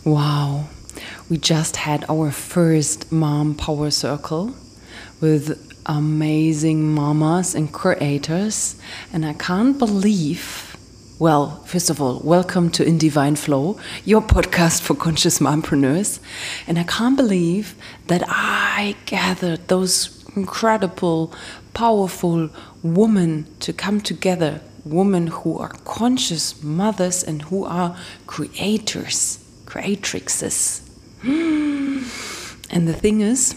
Wow. We just had our first Mom Power Circle with amazing mamas and creators. And I can't believe, well, first of all, welcome to In Divine Flow, your podcast for conscious mompreneurs. And I can't believe that I gathered those incredible, powerful women to come together. Women who are conscious mothers and who are creators, creatrixes. And the thing is,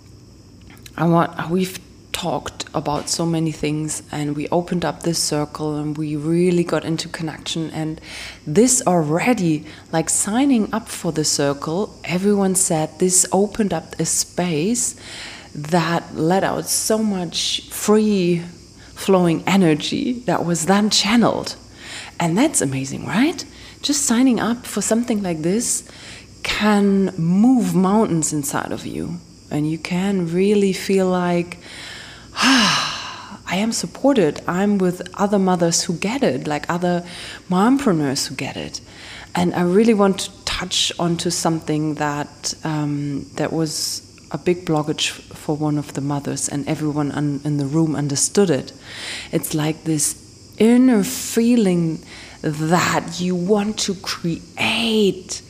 we've talked about so many things, and we opened up this circle and we really got into connection. And this already, like signing up for the circle, everyone said this opened up a space that let out so much free flowing energy that was then channeled. And that's amazing, right? Just signing up for something like this can move mountains inside of you. And you can really feel like, I am supported. I'm with other mothers who get it, like other mompreneurs who get it. And I really want to touch onto something that was a big blockage for one of the mothers, and everyone in the room understood it. It's like this inner feeling that you want to create,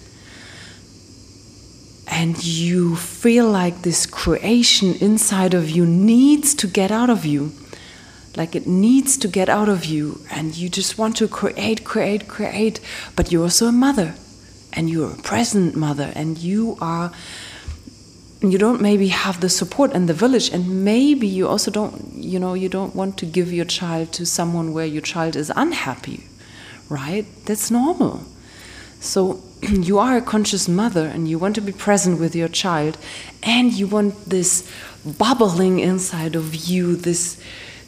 and you feel like this creation inside of you needs to get out of you. Like it needs to get out of you, and you just want to create, but you're also a mother, and you're a present mother, and you don't maybe have the support in the village, and maybe you also don't, you don't want to give your child to someone where your child is unhappy, right? That's normal. So you are a conscious mother, and you want to be present with your child, and you want this bubbling inside of you, this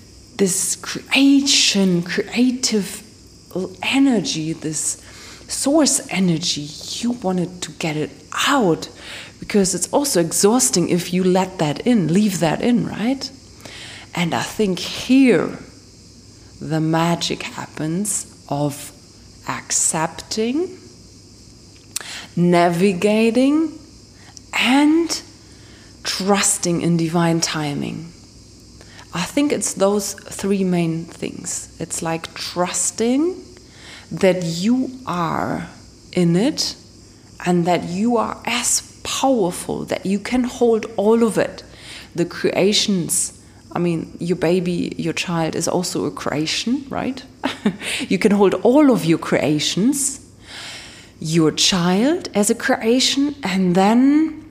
creative energy, this source energy. You wanted to get it out, because it's also exhausting if you leave that in, right? And I think here the magic happens of accepting, navigating, and trusting in divine timing. I think it's those three main things. It's like trusting that you are in it, and that you are as powerful, that you can hold all of it. The creations, your baby, your child is also a creation, right? You can hold all of your creations, your child as a creation, and then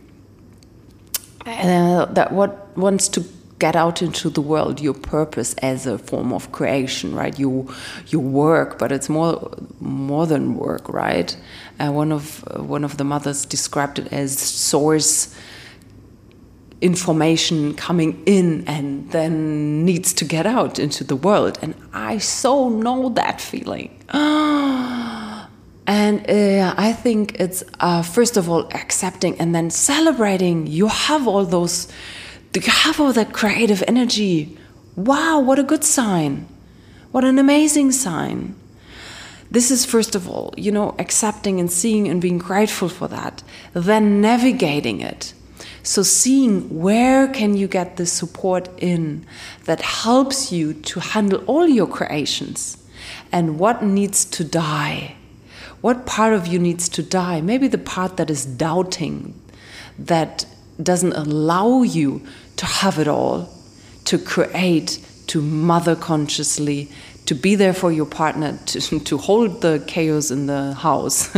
that what wants to get out into the world, your purpose as a form of creation, right? Your work, but it's more than work, right? One of the mothers described it as source information coming in and then needs to get out into the world, and I so know that feeling. And I think it's first of all accepting, and then celebrating. You have all that creative energy. Wow, what a good sign. What an amazing sign. This is first of all, accepting and seeing and being grateful for that. Then navigating it. So seeing where can you get the support in that helps you to handle all your creations, and what needs to die. What part of you needs to die? Maybe the part that is doubting, that doesn't allow you to have it all, to create, to mother consciously, to be there for your partner, to hold the chaos in the house.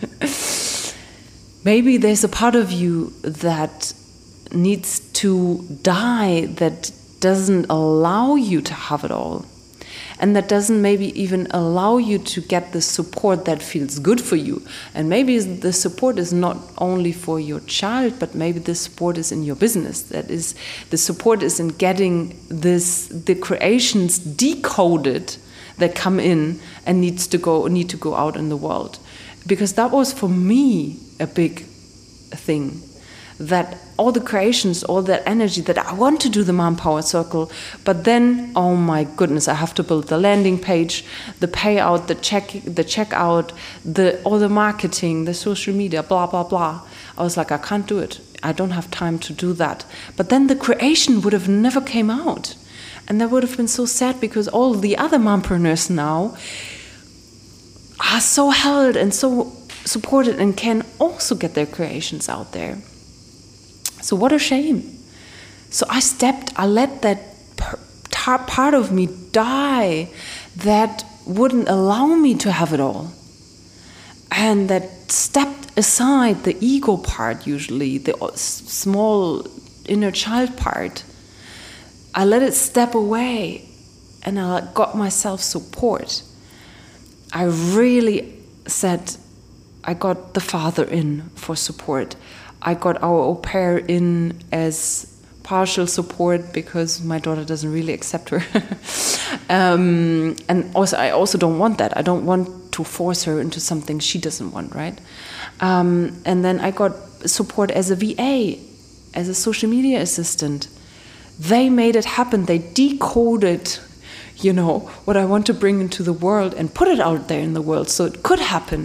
Maybe there's a part of you that needs to die, that doesn't allow you to have it all. And that doesn't maybe even allow you to get the support that feels good for you. And maybe the support is not only for your child, but maybe the support is in your business. That is, the support is in getting the creations decoded that come in and need to go out in the world. Because that was for me a big thing, that all the creations, all that energy that I want to do the Mom Power Circle, but then, oh my goodness, I have to build the landing page, the payout, the checkout, all the marketing, the social media, blah, blah, blah. I was like, I can't do it. I don't have time to do that. But then the creation would have never came out. And that would have been so sad, because all the other mompreneurs now are so held and so supported and can also get their creations out there. So what a shame. So I let that part of me die that wouldn't allow me to have it all. And that stepped aside the ego part, usually, the small inner child part. I let it step away, and I got myself support. I really said, I got the father in for support. I got our au pair in as partial support because my daughter doesn't really accept her. And also, I also don't want that. I don't want to force her into something she doesn't want, right? And then I got support as a VA, as a social media assistant. They made it happen. They decoded, what I want to bring into the world and put it out there in the world so it could happen.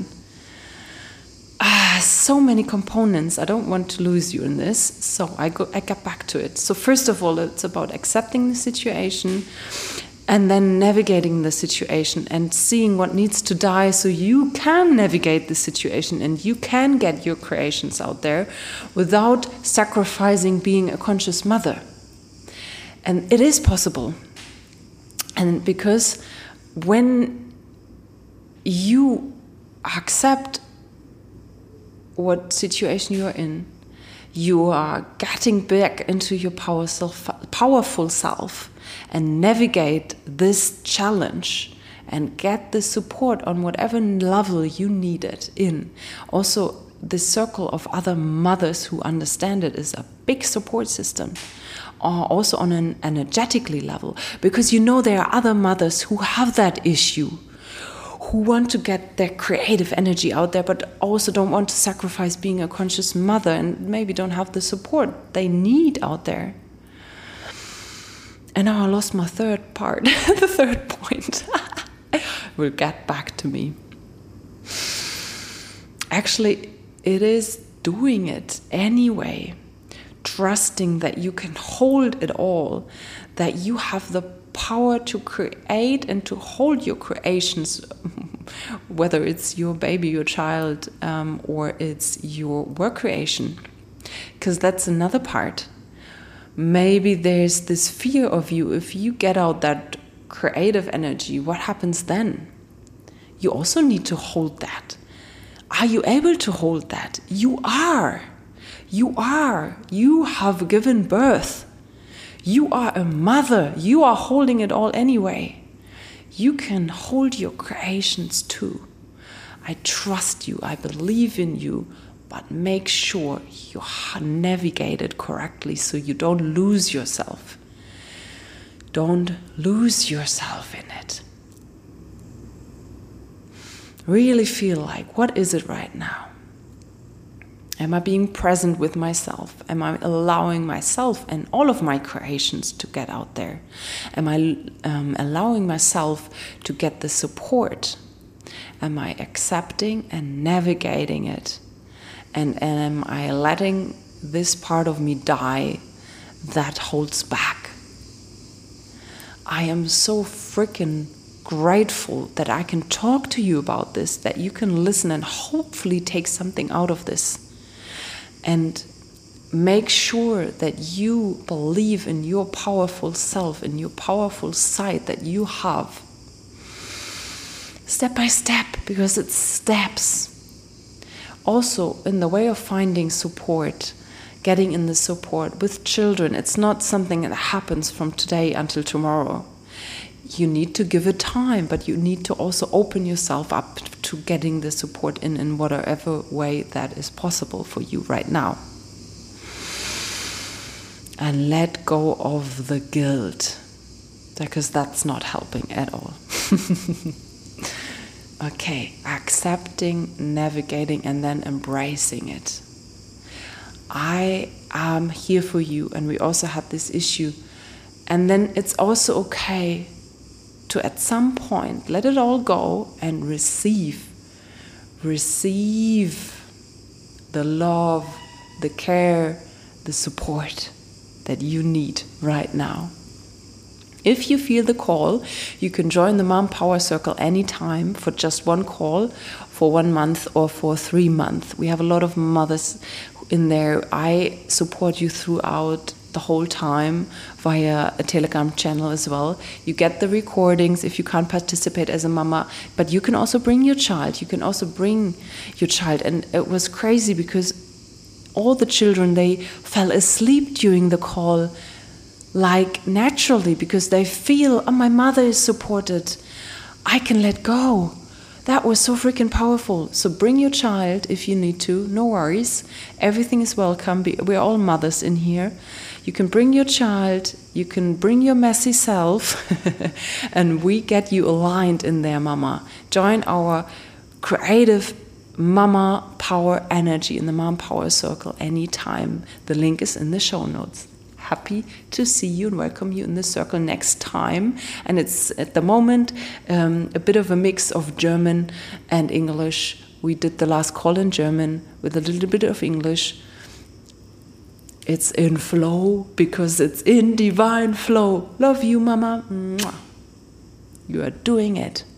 So many components. I don't want to lose you in this, so I get back to it. So first of all, it's about accepting the situation and then navigating the situation and seeing what needs to die so you can navigate the situation and you can get your creations out there without sacrificing being a conscious mother. And it is possible. And because when you accept what situation you are in, you are getting back into your powerful self and navigate this challenge and get the support on whatever level you need it in. Also, the circle of other mothers who understand it is a big support system. Also on an energetically level, because there are other mothers who have that issue, who want to get their creative energy out there, but also don't want to sacrifice being a conscious mother and maybe don't have the support they need out there. And now I lost my third part, the third point. Will get back to me. Actually, it is doing it anyway. Trusting that you can hold it all, that you have the power to create and to hold your creations, whether it's your baby, your child, or it's your work creation. Because that's another part. Maybe there's this fear of you. If you get out that creative energy, what happens then? You also need to hold that. Are you able to hold that? You are. You are. You have given birth. You are a mother. You are holding it all anyway. You can hold your creations too. I trust you. I believe in you. But make sure you navigate it correctly so you don't lose yourself. Don't lose yourself in it. Really feel like, what is it right now? Am I being present with myself? Am I allowing myself and all of my creations to get out there? Am I allowing myself to get the support? Am I accepting and navigating it? And am I letting this part of me die that holds back? I am so freaking grateful that I can talk to you about this, that you can listen and hopefully take something out of this. And make sure that you believe in your powerful self, in your powerful side that you have. Step by step, because it's steps. Also, in the way of finding support, getting in the support with children, it's not something that happens from today until tomorrow. You need to give it time, but you need to also open yourself up to getting the support in whatever way that is possible for you right now. And let go of the guilt, because that's not helping at all. Okay, accepting, navigating, and then embracing it. I am here for you, and we also had this issue. And then it's also okay to, at some point, let it all go and receive the love, the care, the support that you need right now. If you feel the call, you can join the Mom Power Circle anytime for just one call, for 1 month or for 3 months. We have a lot of mothers in there. I support you throughout the whole time via a Telegram channel as well. You get the recordings if you can't participate as a mama, but you can also bring your child. You can also bring your child. And it was crazy because all the children, they fell asleep during the call, like naturally, because they feel, oh, my mother is supported. I can let go. That was so freaking powerful. So bring your child if you need to, no worries. Everything is welcome. We're all mothers in here. You can bring your child, you can bring your messy self, and we get you aligned in there, mama. Join our creative mama power energy in the Mom Power Circle anytime. The link is in the show notes. Happy to see you and welcome you in the circle next time. And it's at the moment a bit of a mix of German and English. We did the last call in German with a little bit of English. It's in flow because it's in divine flow. Love you, mama. Mwah. You are doing it.